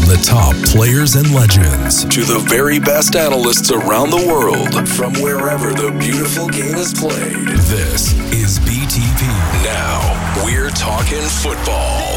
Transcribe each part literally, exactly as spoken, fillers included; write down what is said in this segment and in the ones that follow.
the top players and legends to the very best analysts around the world from wherever the beautiful game is played. This is B T P. Now, we're talking football.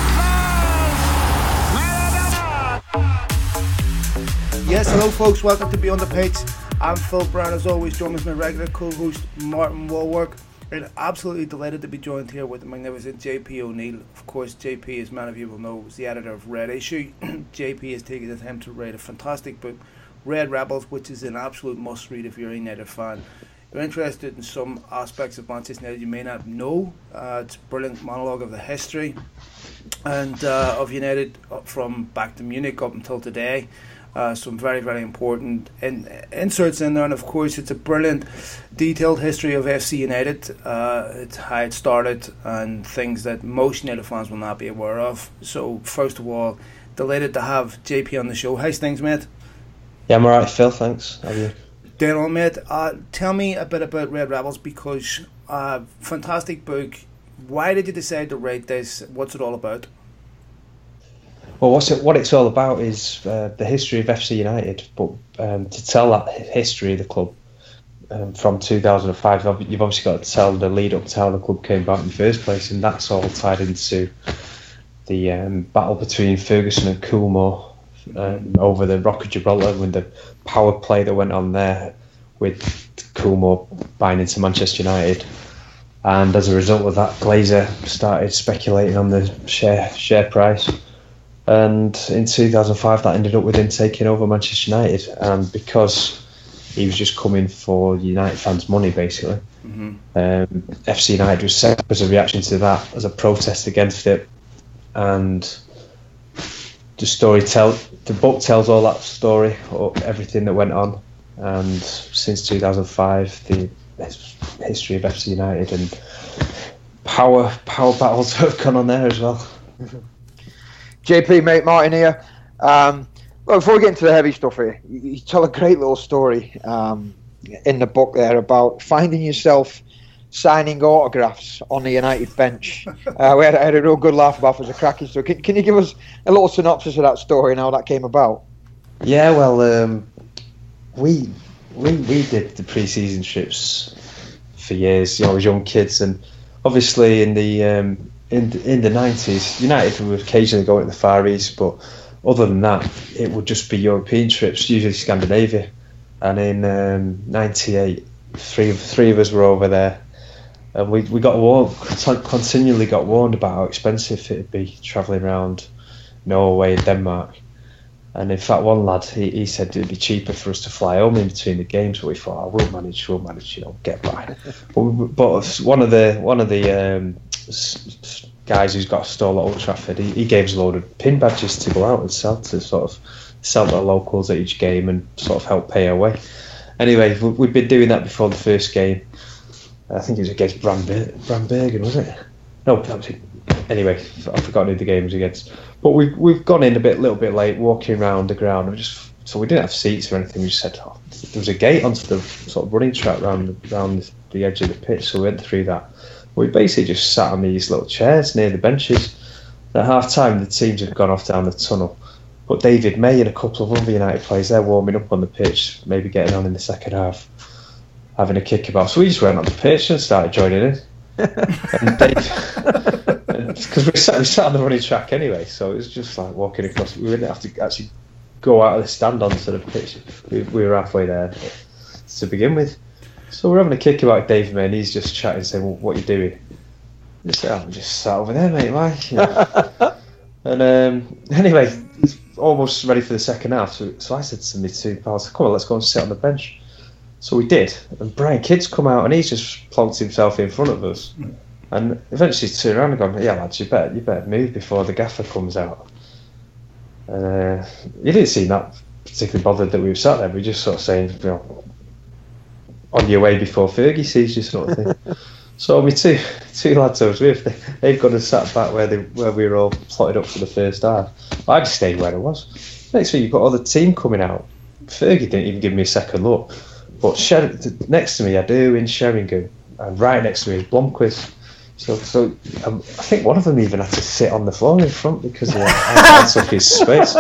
Yes, hello folks, welcome to Beyond the Pitch. I'm Phil Brown, as always, joined with my regular co-host Martin Walwork. And absolutely delighted to be joined here with the magnificent J P O'Neill. Of course, J P, as many of you will know, is the editor of Red Issue. J P has taken the time to write a fantastic book, Red Rebels, which is an absolute must-read if you're a United fan. You're interested in some aspects of Manchester United you may not know. Uh, it's a brilliant monologue of the history and uh, of United from back to Munich up until today. Uh, some very, very important in, inserts in there, and of course it's a brilliant detailed history of F C United. Uh, it's how it started and things that most United fans will not be aware of. So first of all, delighted to have J P on the show. How's things, mate? Yeah, I'm alright, Phil, thanks. How are you? Dead on, mate. Uh, tell me a bit about Red Rebels, because uh, fantastic book. Why did you decide to write this? What's it all about? Well, what's it, what it's all about is uh, the history of F C United, but um, to tell that history of the club um, from two thousand five, you've obviously got to tell the lead up to how the club came about in the first place, and that's all tied into the um, battle between Ferguson and Coolmore um, over the Rock of Gibraltar, when the power play that went on there with Coolmore buying into Manchester United. And as a result of that, Glazer started speculating on the share share price. And in two thousand five, that ended up with him taking over Manchester United. And because he was just coming for United fans' money, basically, mm-hmm. um, F C United was set up as a reaction to that, as a protest against it. And the story tell the book tells all that story, or everything that went on. And since two thousand five, the history of F C United and power power battles have gone on there as well. J P, mate, Martin here. Um, well, before we get into the heavy stuff here, you, you tell a great little story um, in the book there about finding yourself signing autographs on the United bench. Uh, we had, I had a real good laugh about it. It was a cracking story. Can, can you give us a little synopsis of that story and how that came about? Yeah, well, um, we we we did the pre-season trips for years, you know, as young kids, and obviously in the um, in in the nineties, United would occasionally go to the Far East, but other than that, it would just be European trips, usually Scandinavia. And in um, ninety-eight, three three of us were over there, and we we got warned, continually got warned about how expensive it'd be travelling around Norway and Denmark. And in fact, one lad, he, he said it'd be cheaper for us to fly home in between the games, but we thought, oh, we'll manage, we'll manage, you know, get by. but, we, but one of the one of the um, guys who's got a stall at Old Trafford, he, he gave us a load of pin badges to go out and sell to sort of sell to the locals at each game and sort of help pay our way. Anyway, we, we'd been doing that before the first game. I think it was against Bramber- Brambergen, wasn't it? No, that was it. Anyway, I've forgotten who the game was against. But we've we've gone in a bit, little bit late, walking around the ground. And we just so we didn't have seats or anything. We just said, oh, there was a gate onto the sort of running track round round the edge of the pitch. So we went through that. We basically just sat on these little chairs near the benches. At half time, the teams had gone off down the tunnel. But David May and a couple of other United players, they're warming up on the pitch, maybe getting on in the second half, having a kick about. So we just went on the pitch and started joining in. and Dave. Because we sat, we sat on the running track anyway, so it was just like walking across. We didn't have to actually go out of the stand onto the pitch. We, we were halfway there to begin with. So we're having a kick about Dave May, and he's just chatting, saying, well, what are you doing? I said, oh, I'm just sat over there, mate, Mike. You know. and um, anyway, he's almost ready for the second half. So, so I said to me two pals, come on, let's go and sit on the bench. So we did. And Brian Kidd's come out, and he's just plonked himself in front of us. And eventually turned around and gone, yeah, lads, you better, you better move before the gaffer comes out. Uh, he didn't seem that particularly bothered that we were sat there. We were just sort of saying, you know, on your way before Fergie sees you, sort of thing. So my two two lads I was with, they, they've gone and sat back where they where we were all plotted up for the first half. I just stayed where I was. Next thing, you've got all the team coming out. Fergie didn't even give me a second look. But Sher- next to me, I do in Sheringham, and right next to me is Blomqvist. So, so um, I think one of them even had to sit on the floor in front because uh, I took his space.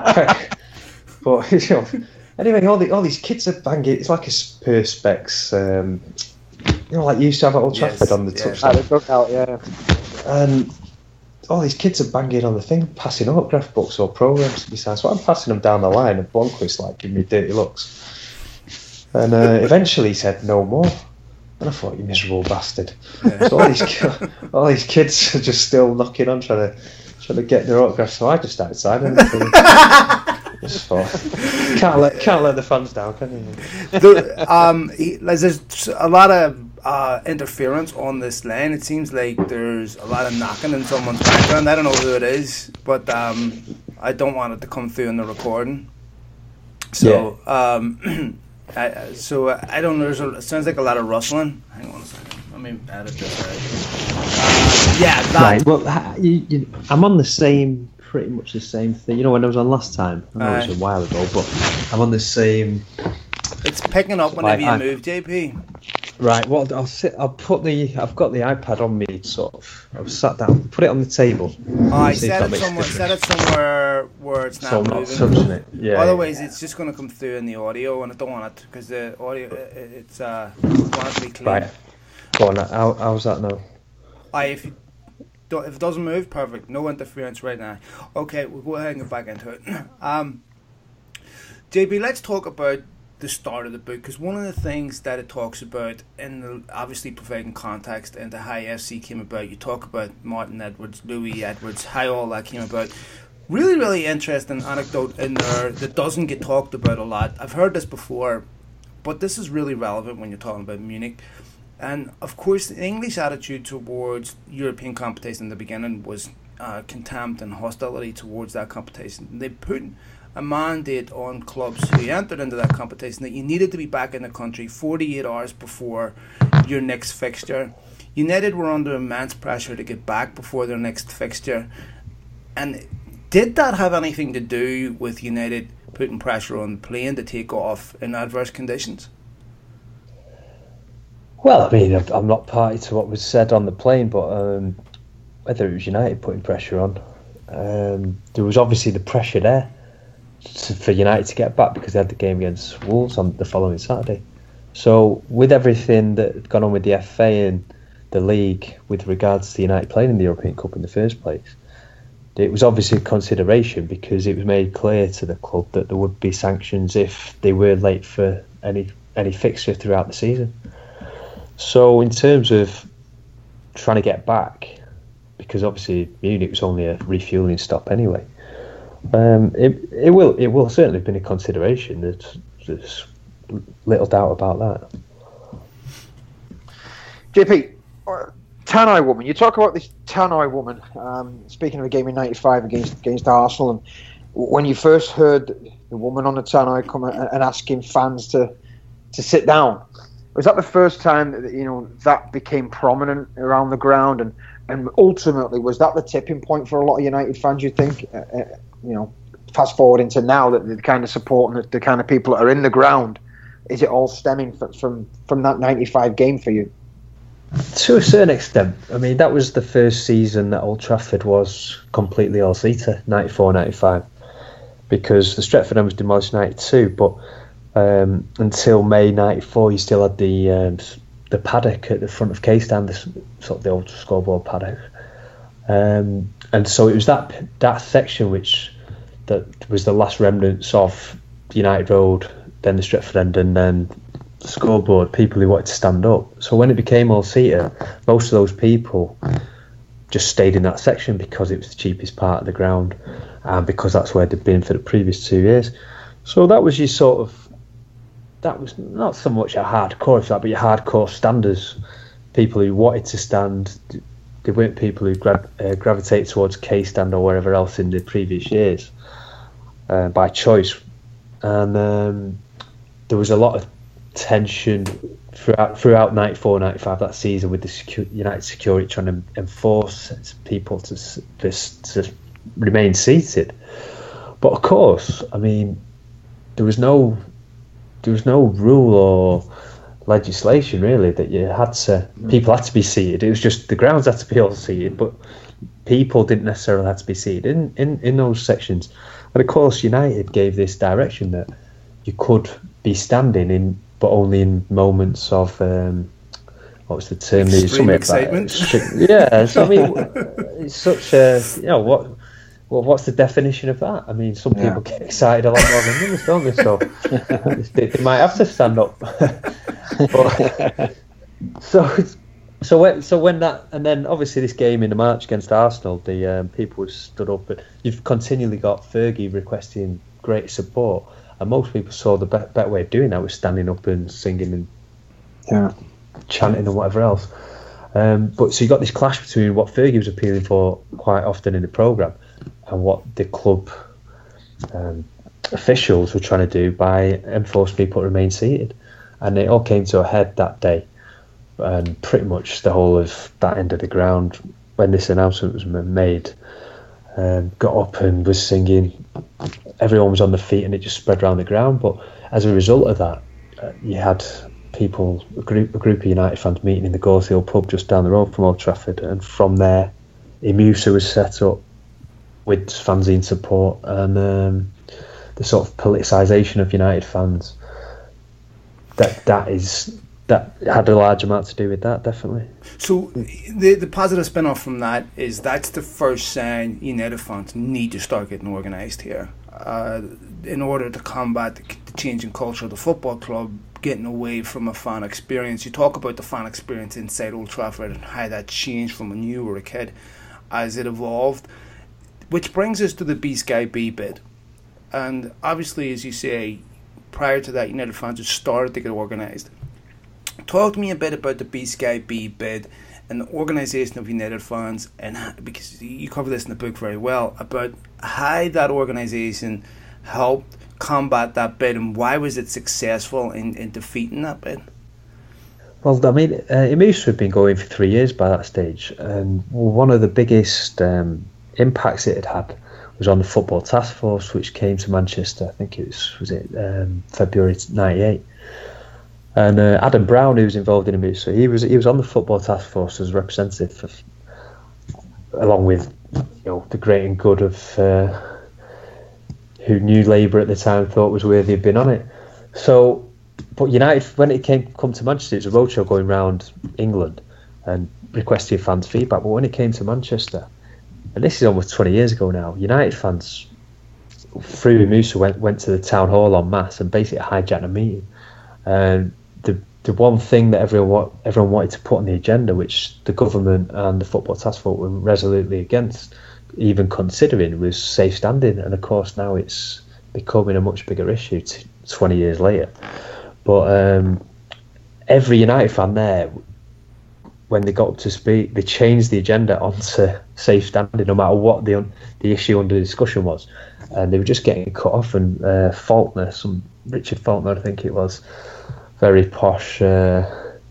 But you know, anyway, all the all these kids are banging. It's like a perspex, um, you know, like you used to have at Old Trafford yes, on the yeah. touchline. Out, yeah. And all these kids are banging on the thing, passing autograph books or programs. Besides, so I'm passing them down the line, and Blomqvist like giving me dirty looks. And uh, eventually he said no more. And I thought, you miserable bastard. Yeah. So all these, all these kids are just still knocking on, trying to trying to get their autographs. So I just outside and just thought, can't let can't let the fans down, can you? The, um, there's a lot of uh, interference on this lane. It seems like there's a lot of knocking in someone's background. I don't know who it is, but um, I don't want it to come through in the recording. So. Yeah. Um, I, so uh, I don't know. There's a, it sounds like a lot of rustling. Hang on a second. Let me edit this out. Uh, yeah, that. Right. Well, you, you, I'm on the same, pretty much the same thing. You know, when I was on last time, I know uh, it was a while ago, but I'm on the same. It's picking up whenever like, you move, J P. Right. Well, I'll sit. I'll put the. I've got the iPad on me, sort of. I've sat down. Put it on the table. Oh, I set it somewhere. Set it somewhere where it's not so moving. So I'm not touching it. Yeah. Otherwise, yeah. It's just going to come through in the audio, and I don't want it because the audio. It's uh. I want it to be clean. Right. Go on. How, how's that now? I if you don't, if it doesn't move, perfect. No interference right now. Okay, we'll go ahead and get back into it. Um, J P, let's talk about the start of the book, because one of the things that it talks about, in the, obviously providing context into how F C came about, you talk about Martin Edwards, Louis Edwards, how all that came about. Really, really interesting anecdote in there that doesn't get talked about a lot. I've heard this before, but this is really relevant when you're talking about Munich. And of course, the English attitude towards European competition in the beginning was uh, contempt and hostility towards that competition. They put a mandate on clubs who entered into that competition that you needed to be back in the country forty-eight hours before your next fixture. United were under immense pressure to get back before their next fixture. And did that have anything to do with United putting pressure on the plane to take off in adverse conditions? Well, I mean, I'm not party to what was said on the plane, but um, whether it was United putting pressure on, um, there was obviously the pressure there for United to get back because they had the game against Wolves on the following Saturday. So with everything that had gone on with the F A and the league with regards to United playing in the European Cup in the first place, it was obviously a consideration because it was made clear to the club that there would be sanctions if they were late for any any fixture throughout the season. So in terms of trying to get back, because obviously Munich was only a refuelling stop anyway, Um, it it will it will certainly have been a consideration. There's, there's little doubt about that. J P, uh, Tannoy woman. You talk about this Tannoy woman. Um, speaking of a game in ninety-five against against Arsenal, and when you first heard the woman on the Tannoy come and, and asking fans to to sit down, was that the first time that you know that became prominent around the ground, and and ultimately was that the tipping point for a lot of United fans? You think? Uh, uh, You know, fast forward into now that the kind of support and the, the kind of people that are in the ground, is it all stemming from from, from that ninety-five game for you? To a certain extent. I mean, that was the first season that Old Trafford was completely all-seater, ninety-four ninety-five, because the Stretford End was demolished in ninety-two, but um, until May ninety-four, you still had the um, the paddock at the front of K-Stand, the, sort of the old scoreboard paddock. Um, and so it was that that section which that was the last remnants of United Road, then the Stretford End, and then the scoreboard, people who wanted to stand up. So when it became all-seater, most of those people just stayed in that section because it was the cheapest part of the ground and because that's where they'd been for the previous two years. So that was your sort of, that was not so much a hardcore, if that, but your hardcore standers, people who wanted to stand. They weren't people who gra- uh, gravitate towards K-Stand or wherever else in the previous years uh, by choice. And um, there was a lot of tension throughout throughout ninety-four ninety-five, that season, with the secu- United security trying to enforce people to, to, to remain seated. But of course, I mean, there was no there was no rule or legislation really that you had to people had to be seated. It was just the grounds had to be all seated, but people didn't necessarily have to be seated in, in, in those sections. And of course, United gave this direction that you could be standing in, but only in moments of um, what was the term? Extreme excitement. About, yeah, so I mean, it's such a you know what. Well, what's the definition of that? I mean, some people yeah. get excited a lot more than others, don't they? So they, they might have to stand up. but, so, so when, so when that, and then obviously this game in the March against Arsenal, the um, people stood up, but you've continually got Fergie requesting great support, and most people saw the be- better way of doing that was standing up and singing and yeah. chanting and whatever else. Um, but so you got this clash between what Fergie was appealing for quite often in the programme and what the club um, officials were trying to do by enforcing people to remain seated. And it all came to a head that day. And pretty much the whole of that end of the ground, when this announcement was made, um, got up and was singing. Everyone was on their feet and it just spread around the ground. But as a result of that, uh, you had people, a group, a group of United fans meeting in the Gorefield pub just down the road from Old Trafford. And from there, Emusa was set up with fanzine support and um, the sort of politicisation of United fans. That that is that had a large amount to do with that, definitely. So the the positive spin off from that is that's the first sign United fans need to start getting organised here, uh, in order to combat the, the changing culture of the football club, getting away from a fan experience. You talk about the fan experience inside Old Trafford and how that changed from when you were a kid as it evolved. Which brings us to the B Sky B bid. And obviously, as you say, prior to that, United fans had started to get organised. Talk to me a bit about the B Sky B bid and the organisation of United fans, and how, because you cover this in the book very well, about how that organisation helped combat that bid and why was it successful in, in defeating that bid? Well, I mean, uh, Emusa had been going for three years by that stage, and one of the biggest um, impacts it had had was on the Football Task Force, which came to Manchester. I think it was was it um, February ninety-eight, and uh, Adam Brown, who was involved in Emusa, he was he was on the Football Task Force as representative, for, along with you know the great and good of uh, who New Labour at the time thought was worthy of being on it. So, but United, when it came come to Manchester, it was a roadshow going around England and requesting fans' feedback. But when it came to Manchester, and this is almost twenty years ago now, United fans, through Emusa, went, went to the town hall en masse and basically hijacked a meeting. And the the one thing that everyone everyone wanted to put on the agenda, which the government and the Football Task Force were resolutely against even considering, was safe standing. And of course now it's becoming a much bigger issue t- twenty years later. But um, every United fan there, when they got up to speak, they changed the agenda onto safe standing, no matter what the the issue under discussion was, and they were just getting cut off. And uh, Faulkner, some Richard Faulkner, I think it was, very posh uh,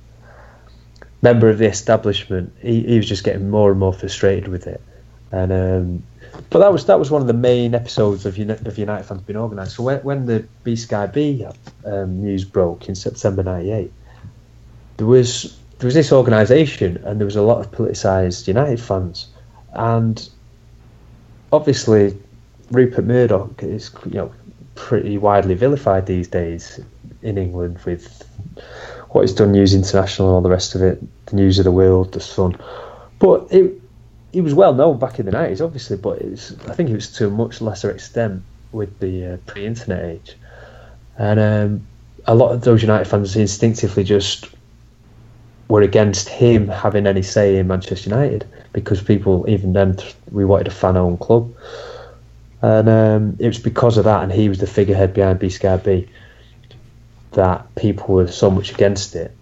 member of the establishment, he, he was just getting more and more frustrated with it. And um, but that was that was one of the main episodes of United, of United fans being organised. So when when the B Sky B um, news broke in September ninety-eight, there was. There was this organisation, and there was a lot of politicised United fans, and obviously Rupert Murdoch is, you know, pretty widely vilified these days in England with what he's done, News International and all the rest of it, the News of the World, the Sun. But it he was well known back in the nineties, obviously, but it was, I think it was to a much lesser extent with the uh, pre-internet age, and um, a lot of those United fans instinctively just were against him having any say in Manchester United, because people, even then, we wanted a fan-owned club. And um, it was because of that, and he was the figurehead behind B Sky B, that people were so much against it.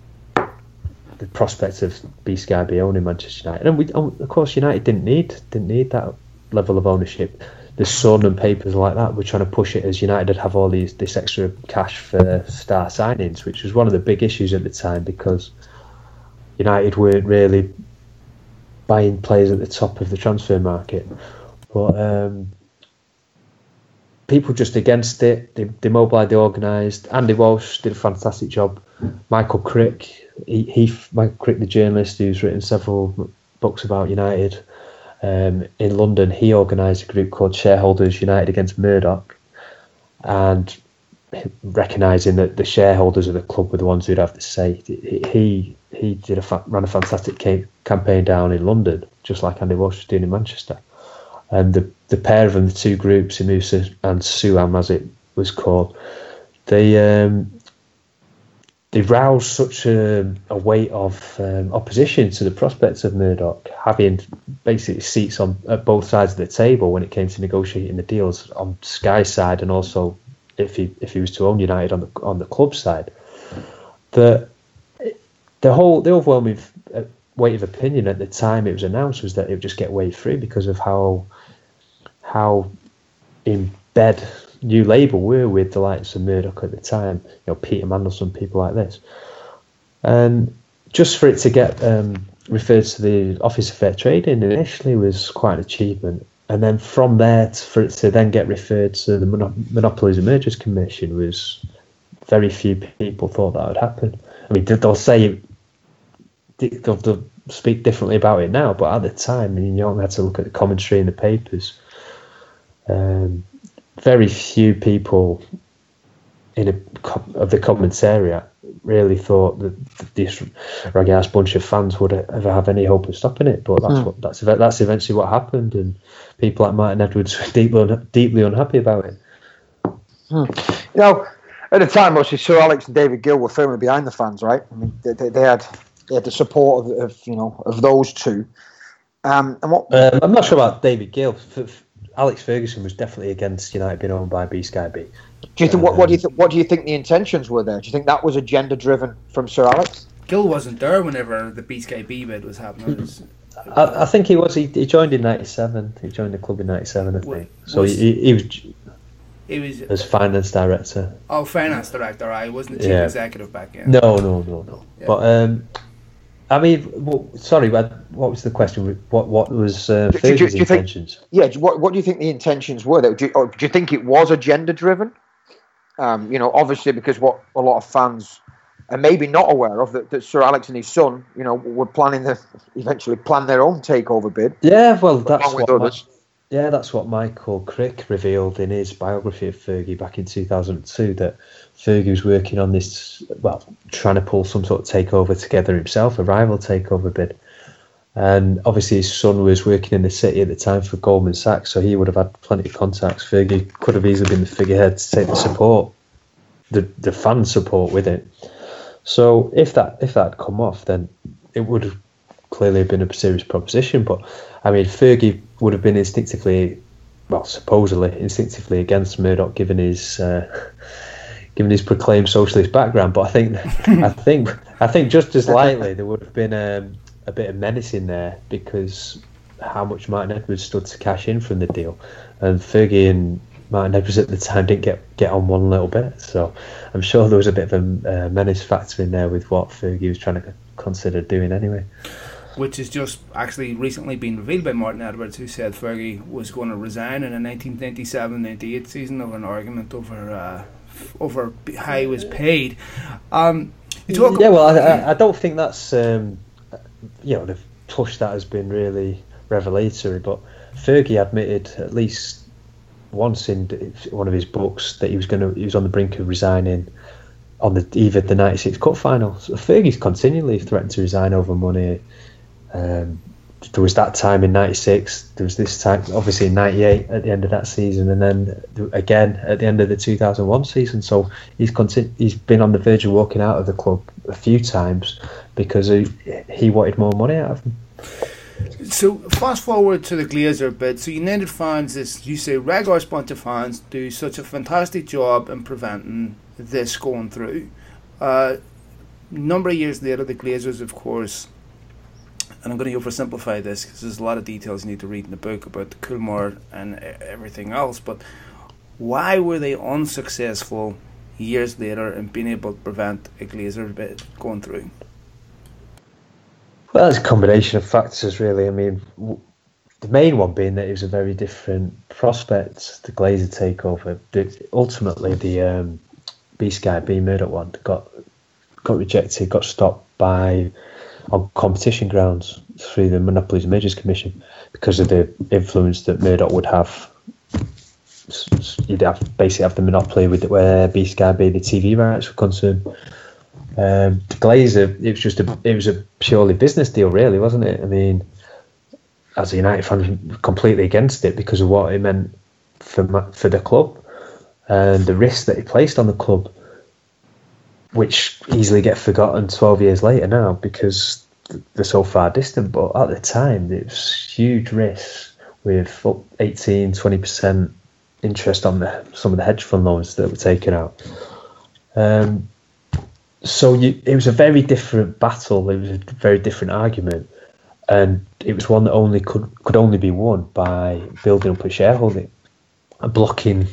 The prospect of B Sky B owning Manchester United. And we, of course, United didn't need didn't need that level of ownership. The Sun and papers like that were trying to push it as United would have all these this extra cash for star signings, which was one of the big issues at the time, because United weren't really buying players at the top of the transfer market. But um, people just against it. They, they mobilised, they organised. Andy Walsh did a fantastic job. Michael Crick, he, he Michael Crick, the journalist who's written several books about United um, in London, he organised a group called Shareholders United Against Murdoch, and recognising that the shareholders of the club were the ones who'd have to say. He he did a fa- ran a fantastic ca- campaign down in London, just like Andy Walsh was doing in Manchester. And the the pair of them, the two groups, Musa and Suam, as it was called, they um, they roused such a, a weight of um, opposition to the prospects of Murdoch having basically seats on at both sides of the table when it came to negotiating the deals on Sky's side, and also if he if he was to own United on the on the club side. The the whole the overwhelming weight of opinion at the time it was announced was that it would just get waved through because of how how in bed New Labour were with the likes of Murdoch at the time, you know, Peter Mandelson, people like this. And just for it to get um, referred to the Office of Fair Trading initially was quite an achievement. And then from there, for it to then get referred to the Mon- Monopolies and Mergers Commission was very few people thought that would happen. I mean, they'll say, they'll, they'll speak differently about it now, but at the time, I mean, you only had to look at the commentary in the papers. Um, very few people in a, of the Commons area really thought that this raggy-ass bunch of fans would ever have any hope of stopping it. But that's mm. what that's that's eventually what happened, and people like Martin Edwards were deeply deeply unhappy about it. Mm. You know, at the time, obviously, Sir Alex and David Gill were firmly behind the fans, right? I mean, they, they, they had they had the support of, of you know of those two. Um, and what um, I'm not sure about David Gill. For, for, Alex Ferguson was definitely against United being owned by B Sky B. Do you think um, what, what do you th- what do you think the intentions were there? Do you think that was agenda driven from Sir Alex? Gill wasn't there whenever the B Sky B bid was happening. Was, I, I think he was. He, he joined in ninety-seven. He joined the club in ninety-seven, I think. So was, he, he was. He was as finance director. Oh, finance director. I wasn't the chief yeah. executive back then. No, no, no, no. Yeah. But um, I mean, well, sorry, what was the question? What what was uh, Fergie's intentions? Think, yeah, what what do you think the intentions were? Do you, or do you think it was agenda driven? Um, you know, obviously because what a lot of fans are maybe not aware of that, that Sir Alex and his son, you know, were planning to eventually plan their own takeover bid. Yeah, well, that's what. My, yeah, that's what Michael Crick revealed in his biography of Fergie back in two thousand two. That Fergie was working on this, well, trying to pull some sort of takeover together himself, a rival takeover bid. And obviously his son was working in the city at the time for Goldman Sachs, so he would have had plenty of contacts. Fergie could have easily been the figurehead to take the support, the the fan support with it. So if that if that had come off, then it would have clearly been a serious proposition. But I mean, Fergie would have been instinctively, well, supposedly instinctively against Murdoch, given his uh, given his proclaimed socialist background. But I think I think I think just as likely there would have been um, a bit of menace in there because how much Martin Edwards stood to cash in from the deal, and Fergie and Martin Edwards at the time didn't get get on one little bit. So I'm sure there was a bit of a uh, menace factor in there with what Fergie was trying to consider doing anyway. Which has just actually recently been revealed by Martin Edwards, who said Fergie was going to resign in a nineteen ninety-seven ninety-eight season over an argument over uh, over how he was paid. Um, you talk yeah, well, I, I don't think that's um, you know, the push that has been really revelatory, but Fergie admitted at least once in one of his books that he was going to he was on the brink of resigning on the eve of the ninety-six Cup final. So Fergie's continually threatened to resign over money. Um, there was that time in ninety-six, there was this time obviously in ninety-eight at the end of that season, and then again at the end of the two thousand one season. So he's continu- he's been on the verge of walking out of the club a few times because he, he wanted more money out of them. So fast forward to the Glazer bid. So United fans, as you say, regular sponsor fans do such a fantastic job in preventing this going through. Uh, number of years later, the Glazers, of course, and I'm going to oversimplify this because there's a lot of details you need to read in the book about the Coolmore and everything else, but why were they unsuccessful years later in being able to prevent a Glazer bid going through? Well, it's a combination of factors, really. I mean, the main one being that it was a very different prospect, the Glazer takeover. The, ultimately, the um, B Sky B Murdoch one got got rejected, got stopped by on competition grounds through the Monopolies and Mergers Commission because of the influence that Murdoch would have. You'd have basically have the monopoly with where B Sky B the T V rights were concerned. Um, the Glazer, it was just a it was a purely business deal, really, wasn't it? I mean, as a United fan, completely against it because of what it meant for for the club and the risk that it placed on the club, which easily get forgotten twelve years later now because they're so far distant. But at the time, it was huge risks with up eighteen, twenty percent interest on the, some of the hedge fund loans that were taken out. Um, so you, it was a very different battle. It was a very different argument. And it was one that only could could only be won by building up a shareholding, a blocking,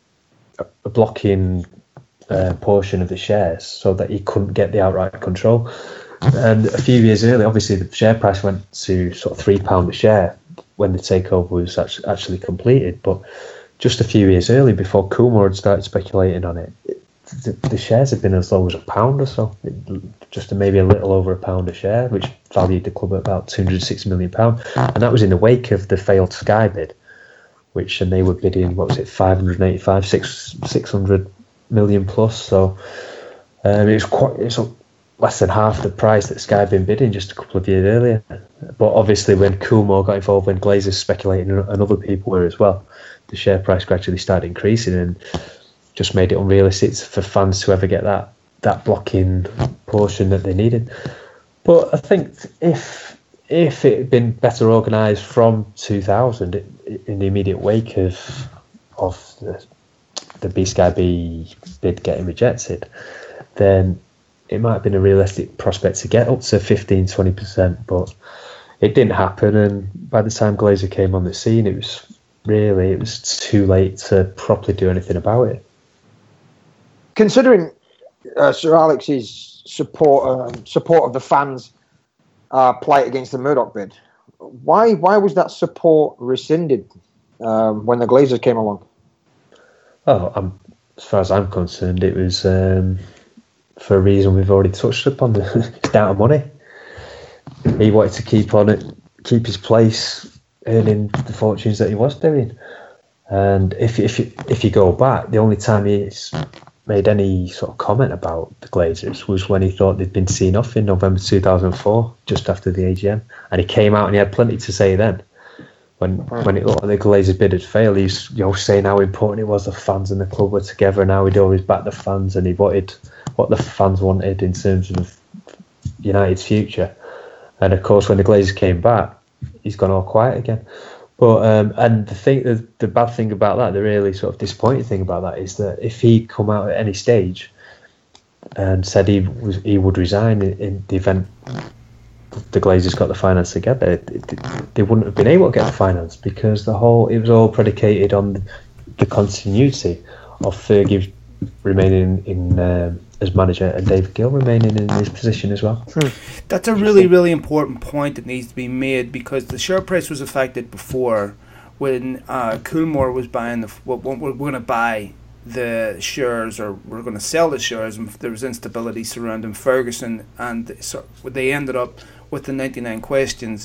a blocking uh, portion of the shares, so that he couldn't get the outright control. And a few years earlier, obviously, the share price went to sort of three pound a share when the takeover was actually completed. But just a few years earlier, before Coolmore had started speculating on it, the, the shares had been as low as a pound or so, it, just maybe a little over a pound a share, which valued the club at about two hundred sixty million pounds. And that was in the wake of the failed Sky bid, which, and they were bidding, what was it, five hundred eighty-five, six, six hundred million plus. So um, it was quite, it was less than half the price that Sky had been bidding just a couple of years earlier. But obviously, when Coolmore got involved, when Glazers speculating and other people were as well, the share price gradually started increasing and just made it unrealistic for fans to ever get that that blocking portion that they needed. But I think if if it had been better organised from two thousand, in the immediate wake of of the, the B Sky B bid getting rejected, then it might have been a realistic prospect to get up to fifteen, twenty percent. But it didn't happen, and by the time Glazer came on the scene, it was really it was too late to properly do anything about it. Considering uh, Sir Alex's support uh, support of the fans' uh, plight against the Murdoch bid, why why was that support rescinded um, when the Glazers came along? Oh, um, as far as I'm concerned, it was um, for a reason we've already touched upon. It's down to money. He wanted to keep on it, keep his place, earning the fortunes that he was doing. And if if you, if you go back, the only time he's made any sort of comment about the Glazers was when he thought they'd been seen off in November two thousand four, just after the A G M, and he came out and he had plenty to say then. When when it looked like the Glazers bid had failed, he was, you know, saying how important it was the fans and the club were together, and how he'd always back the fans, and he wanted what the fans wanted in terms of United's future. And of course, when the Glazers came back, he's gone all quiet again. But um, and the thing, the, the bad thing about that, the really sort of disappointing thing about that, is that if he'd come out at any stage and said he was he would resign in, in the event the Glazers got the finance together, they wouldn't have been able to get the finance, because the whole it was all predicated on the continuity of Fergie remaining in um, as manager and David Gill remaining in his position as well. Hmm. That's a really, really important point that needs to be made, because the share price was affected before when uh, Coolmore was buying the. Well, we're going to buy the shares, or we're going to sell the shares, and there was instability surrounding Ferguson, and so they ended up with the ninety-nine questions,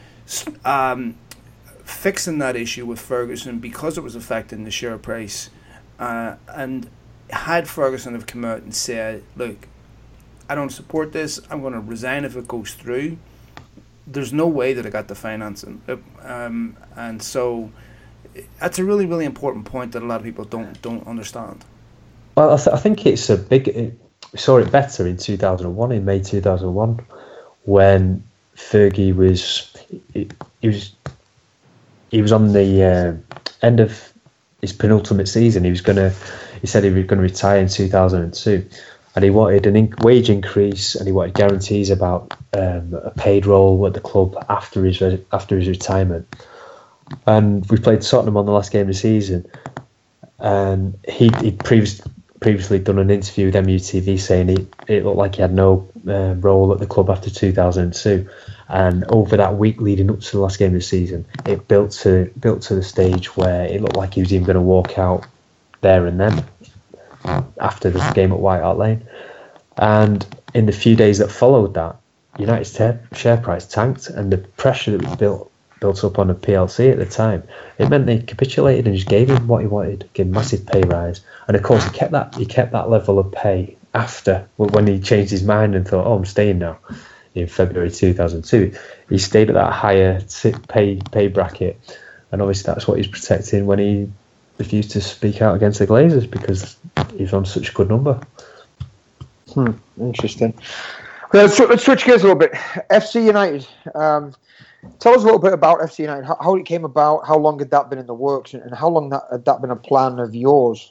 um, fixing that issue with Ferguson because it was affecting the share price, uh, and. Had Ferguson have come out and said, look, I don't support this, I'm going to resign if it goes through, there's no way that I got the financing. Um, and so that's a really, really important point that a lot of people don't don't understand. Well, I, th- I think it's a big... It, we saw it better in two thousand one, in May two thousand one, when Fergie was... He, he was he was on the uh, end of his penultimate season. He was going to... He said he was going to retire in two thousand two, and he wanted an in- wage increase, and he wanted guarantees about um, a paid role at the club after his re- after his retirement. And we played Tottenham on the last game of the season, and he he'd previous, previously done an interview with M U T V saying he, it looked like he had no uh, role at the club after two thousand two, And over that week leading up to the last game of the season, it built to built to the stage where it looked like he was even going to walk out there and then after the game at White Hart Lane. And in the few days that followed that, United's te- share price tanked, and the pressure that was built built up on the P L C at the time, it meant they capitulated and just gave him what he wanted, gave him massive pay rise. And of course, he kept that he kept that level of pay after, when he changed his mind and thought, "Oh, I'm staying now." In February two thousand two, he stayed at that higher pay pay bracket, and obviously that's what he's protecting when he refused to speak out against the Glazers, because he's on such a good number. Hmm, interesting. Let's, let's switch gears a little bit. F C United. Um, tell us a little bit about F C United. How, how it came about. How long had that been in the works, and how long that, had that been a plan of yours?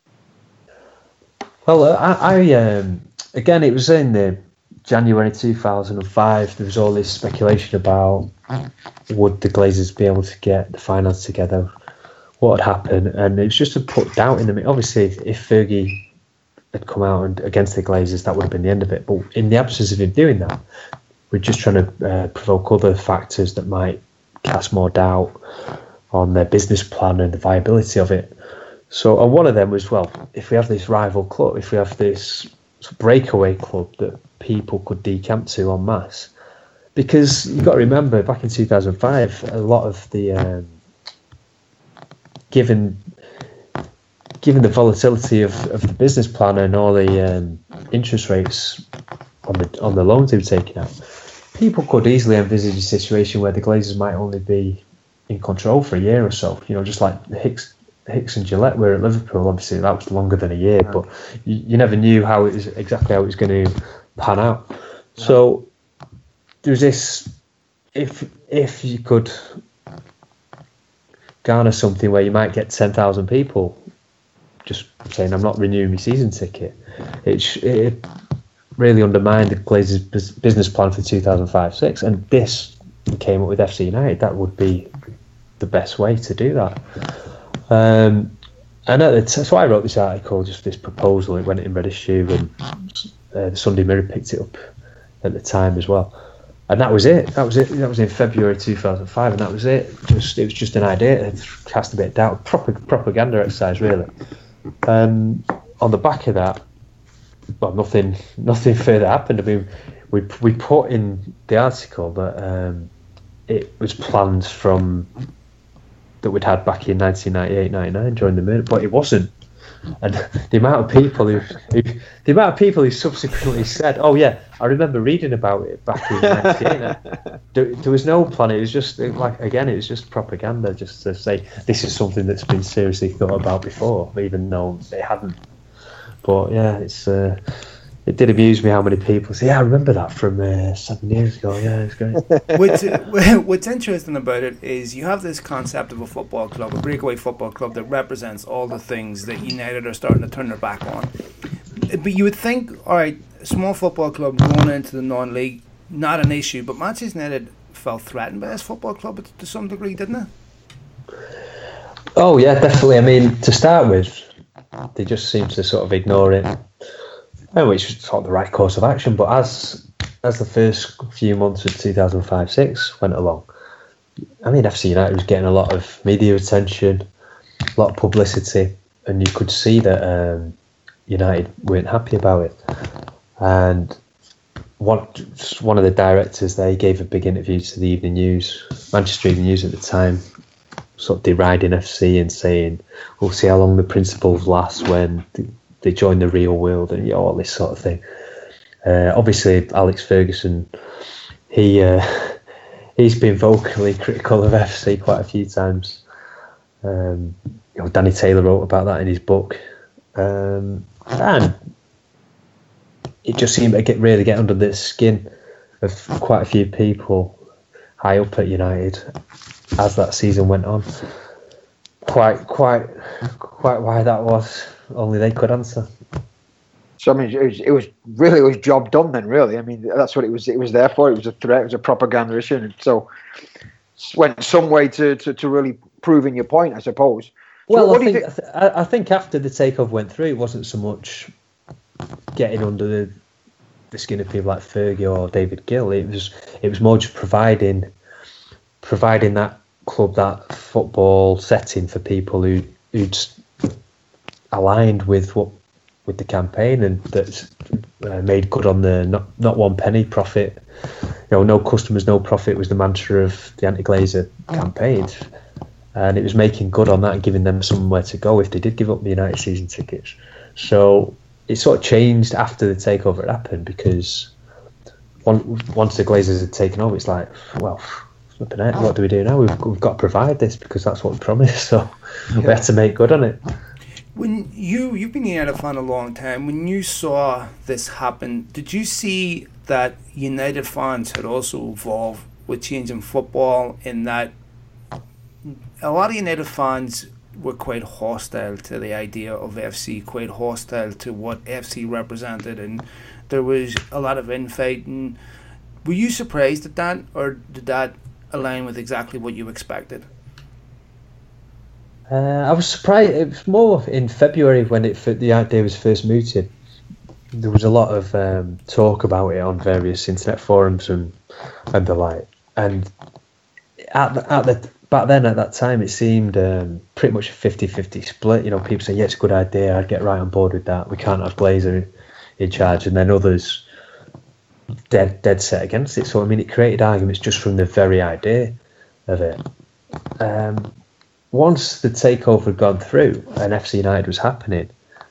Well, I, I um, again, it was in the January two thousand five. There was all this speculation about would the Glazers be able to get the finance together, what had happened, and it was just to put doubt in them. Obviously, if, if Fergie had come out and against the Glazers, that would have been the end of it. But in the absence of him doing that, we're just trying to uh, provoke other factors that might cast more doubt on their business plan and the viability of it. So, and one of them was, well, if we have this rival club, if we have this breakaway club that people could decamp to en masse, because you've got to remember, back in two thousand five, a lot of the um, given given the volatility of, of the business plan and all the um, interest rates on the on the loans they were taking out, people could easily envisage a situation where the Glazers might only be in control for a year or so. You know, just like Hicks, Hicks and Gillette were at Liverpool. Obviously, that was longer than a year, yeah. but you, you never knew how it was exactly how it was going to pan out. Yeah. So there's this: if if you could garner something where you might get ten thousand people just saying, "I'm not renewing my season ticket," it it really undermined the Glazers' business plan for two thousand five six, and this came up with F C United. That would be the best way to do that. Um, and at the t- so I wrote this article, just this proposal. It went in Red Issue, and uh, the Sunday Mirror picked it up at the time as well. And that was it. That was it. That was in February two thousand five, and that was it. Just it was just an idea. It cast a bit of doubt. Proper propaganda exercise, really. Um, on the back of that, well, nothing, nothing further happened. I mean, we we put in the article that um, it was planned from that we'd had back in nineteen ninety-eight ninety-nine during the minute, but it wasn't. And the amount of people who, who the amount of people who subsequently said, "Oh yeah, I remember reading about it back in ninety-eight." there, there was no plan. It was just like, again, it was just propaganda, just to say this is something that's been seriously thought about before, even though it hadn't. But yeah, it's uh, it did amuse me how many people say, "Yeah, I remember that from uh, seven years ago." Yeah, it's great. what's, what's interesting about it is you have this concept of a football club, a breakaway football club that represents all the things that United are starting to turn their back on. But you would think, all right, a small football club going into the non-league, not an issue. But Manchester United felt threatened by this football club to some degree, didn't it? Oh yeah, definitely. I mean, to start with, they just seem to sort of ignore it. Which was sort of the right course of action, but as as the first few months of two thousand five six went along, I mean, F C United was getting a lot of media attention, a lot of publicity, and you could see that um, United weren't happy about it. And one one of the directors there gave a big interview to the Evening News, Manchester Evening News at the time, sort of deriding F C and saying, "We'll see how long the principles last when the, they join the real world," and you know, all this sort of thing. Uh, obviously, Alex Ferguson, he uh, he's been vocally critical of F C quite a few times. Um, you know, Danny Taylor wrote about that in his book, um, and it just seemed to get really get under the skin of quite a few people high up at United as that season went on. Quite, quite, quite why that was, only they could answer. So I mean, it was, it was really it was job done then. Really, I mean, that's what it was. It was there for. It was a threat. It was a propaganda issue, and so it went some way to, to, to really proving your point, I suppose. So well, what I do think you think? I think after the takeover went through, it wasn't so much getting under the the skin of people like Fergie or David Gill. It was it was more just providing providing that club, that football setting for people who who'd aligned with what with the campaign, and that's uh, made good on the not not one penny profit. You know, no customers, no profit was the mantra of the anti-Glazer campaign, and it was making good on that and giving them somewhere to go if they did give up the United season tickets. So it sort of changed after the takeover had happened, because one, once the Glazers had taken over, it's like, well, flipping out, what do we do now? We've, we've got to provide this because that's what we promised, so yeah. we had to make good on it. When you, you've been a United fan a long time, when you saw this happen, did you see that United fans had also evolved with changing football, in that a lot of United fans were quite hostile to the idea of F C, quite hostile to what F C represented, and there was a lot of infighting. Were you surprised at that, or did that align with exactly what you expected? Uh, I was surprised. It was more in February when it the idea was first mooted. There was a lot of um, talk about it on various internet forums and and the like. And at the, at the back then, at that time, it seemed um, pretty much a fifty-fifty split. You know, people say, yeah, it's a good idea, I'd get right on board with that. We can't have Glazer in, in charge. And then others dead dead set against it. So, I mean, it created arguments just from the very idea of it. Um, once the takeover had gone through and F C United was happening,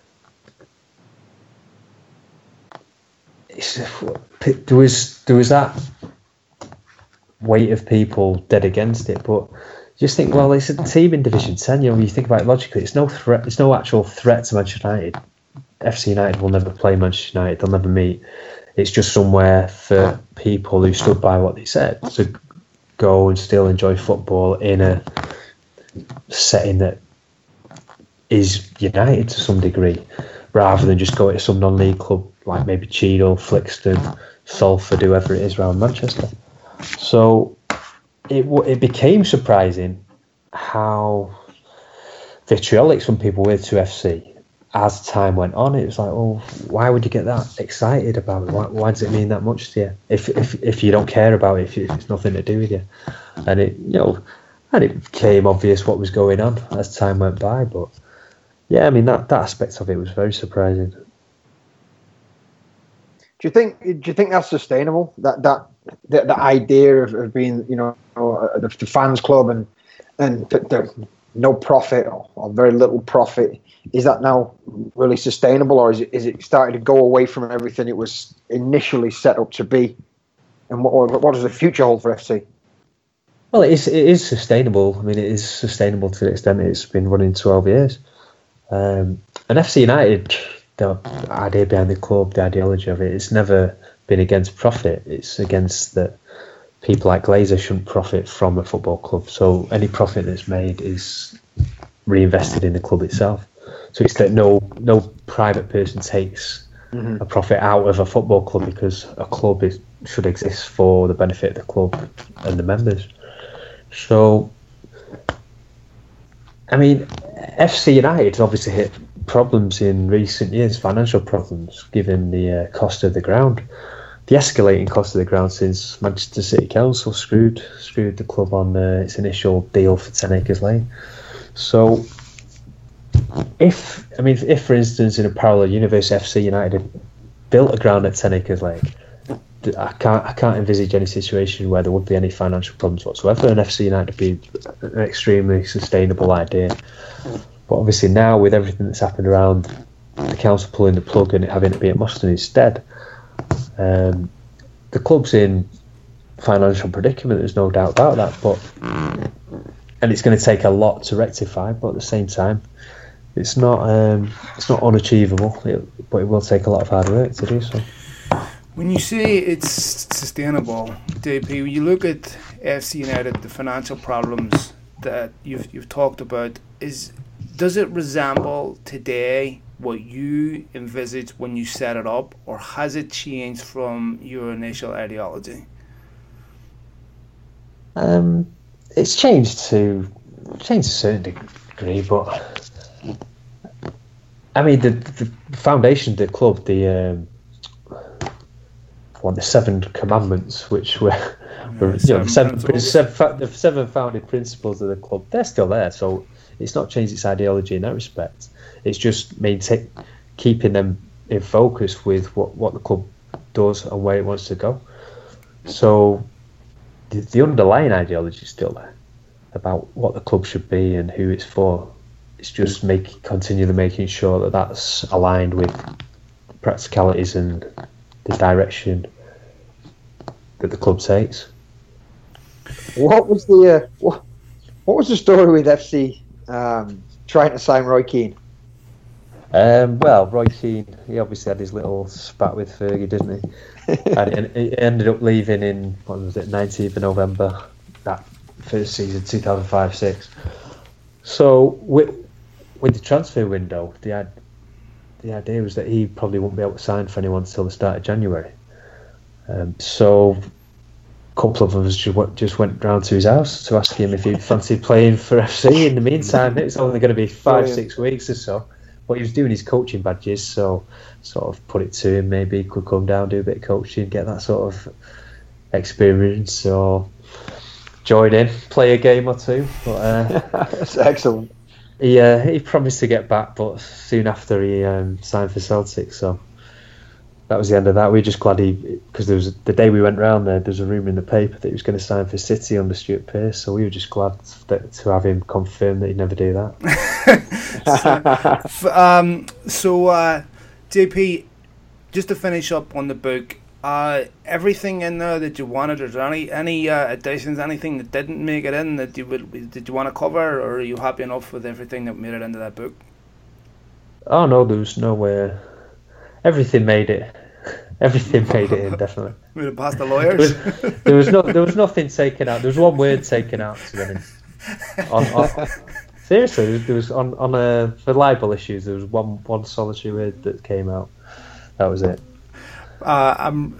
it's, there was there was that weight of people dead against it, but just think, well, it's a team in Division ten. You know, when you think about it logically, it's no threat. It's no actual threat to Manchester United. F C United will never play Manchester United. They'll never meet. It's just somewhere for people who stood by what they said to go and still enjoy football in a setting that is United to some degree, rather than just go to some non-league club like maybe Cheadle, Flixton, Salford, whoever it is around Manchester. So it it became surprising how vitriolic some people were to F C as time went on. It was like, oh, why would you get that excited about it? Why, why does it mean that much to you? If if if you don't care about it, if, if it's nothing to do with you, and it you know, and it became obvious what was going on as time went by. But yeah, I mean that, that aspect of it was very surprising. Do you think? Do you think that's sustainable? That that the, the idea of, of being, you know, the, the fans club and and the, the no profit or, or very little profit, is that now really sustainable, or is it is it starting to go away from everything it was initially set up to be? And what what does the future hold for F C? Well, it is it is sustainable. I mean, it is sustainable to the extent it's been running twelve years. Um, and F C United, the idea behind the club, the ideology of it, it's never been against profit. It's against that people like Glazer shouldn't profit from a football club. So any profit that's made is reinvested in the club itself. So it's that no no private person takes mm-hmm. a profit out of a football club, because a club is, should exist for the benefit of the club and the members. So, I mean, F C United obviously hit problems in recent years, financial problems, given the uh, cost of the ground. The escalating cost of the ground since Manchester City Council screwed screwed the club on uh, its initial deal for ten acres lane. So, if I mean, if for instance in a parallel universe F C United had built a ground at ten acres lane, I can't I can't envisage any situation where there would be any financial problems whatsoever, and F C United would be an extremely sustainable idea. But obviously now, with everything that's happened around the council pulling the plug and it having to be at Moston instead, um, the club's in financial predicament. There's no doubt about that. But and it's going to take a lot to rectify. But at the same time, it's not um, it's not unachievable. It, but it will take a lot of hard work to do so. When you say it's sustainable, J P, when you look at F C United, the financial problems that you've you've talked about, is does it resemble today what you envisaged when you set it up, or has it changed from your initial ideology? Um, it's changed to changed to a certain degree, but I mean the the foundation of the club, the um, want the seven commandments, which were, Yeah, were you know, the seven, seven seven, the seven founding principles of the club. They're still there, so it's not changed its ideology in that respect. It's just maintain, keeping them in focus with what, what the club does and where it wants to go. So the, the underlying ideology is still there about what the club should be and who it's for. It's just make continually making sure that that's aligned with practicalities and the direction that the club takes. What was the uh, what, what was the story with F C um, trying to sign Roy Keane? Um, well, Roy Keane, he obviously had his little spat with Fergie, didn't he? And he ended up leaving in, what was it, nineteenth of November, that first season, two thousand five six. So with with the transfer window, the the idea was that he probably wouldn't be able to sign for anyone until the start of January. Um, so a couple of us just went round to his house to ask him if he fancied playing for F C. In the meantime, it's only going to be five, Brilliant. six weeks or so. But he was doing his coaching badges, so sort of put it to him. Maybe he could come down, do a bit of coaching, get that sort of experience, or join in, play a game or two. But uh, that's excellent. He uh, he promised to get back, but soon after he um, signed for Celtic, so that was the end of that. We were just glad he, because there was the day we went round there, there was a rumour in the paper that he was going to sign for City under Stuart Pearce, so we were just glad that, to have him confirm that he'd never do that. so, um, so uh, J P, just to finish up on the book, uh, everything in there that you wanted, is there any any uh, additions, anything that didn't make it in that you would did you want to cover, or are you happy enough with everything that made it into that book? Oh no, there was nowhere. Everything made it. Everything made it in, definitely. Made it past the lawyers. There was, there was no, there was nothing taken out. There was one word taken out to be honest. On, on, seriously, there was on on a for libel issues. There was one one solitary word that came out. That was it. Uh, I'm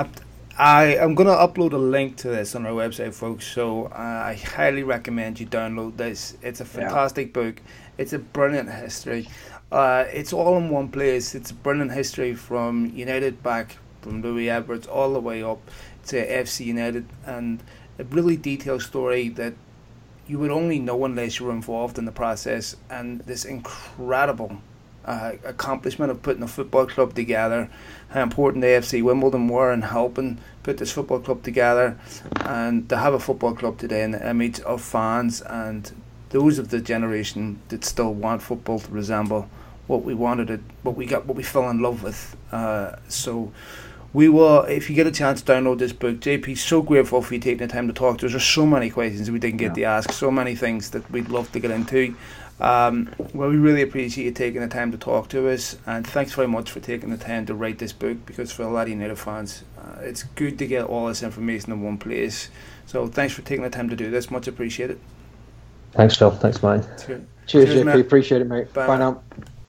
I I'm gonna upload a link to this on our website, folks. So uh, I highly recommend you download this. It's a fantastic yeah. book. It's a brilliant history. Uh, it's all in one place. It's a brilliant history from United back from Louis Edwards all the way up to F C United, and a really detailed story that you would only know unless you were involved in the process, and this incredible uh, accomplishment of putting a football club together, how important the A F C Wimbledon were in helping put this football club together, and to have a football club today in the image of fans and those of the generation that still want football to resemble what we wanted it, what we got, what we fell in love with. Uh, so we will, if you get a chance, download this book. J P, so grateful for you taking the time to talk to us. There's so many questions we didn't get yeah. to ask, so many things that we'd love to get into. Um, well, we really appreciate you taking the time to talk to us, and thanks very much for taking the time to write this book, because for a lot of United fans, uh, it's good to get all this information in one place. So thanks for taking the time to do this. Much appreciated. Thanks, Phil. Thanks, mate. Cheers, Cheers J P. Appreciate it, mate. Bye, Bye now. now.